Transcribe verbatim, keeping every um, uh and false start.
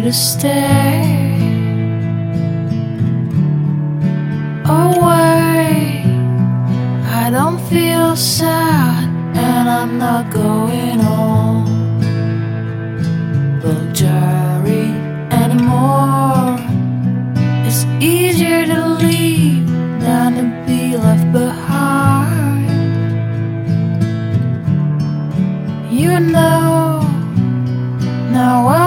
to stay away. I don't feel sad, and I'm not going on luxury anymore. It's easier to leave than to be left behind. You know, now I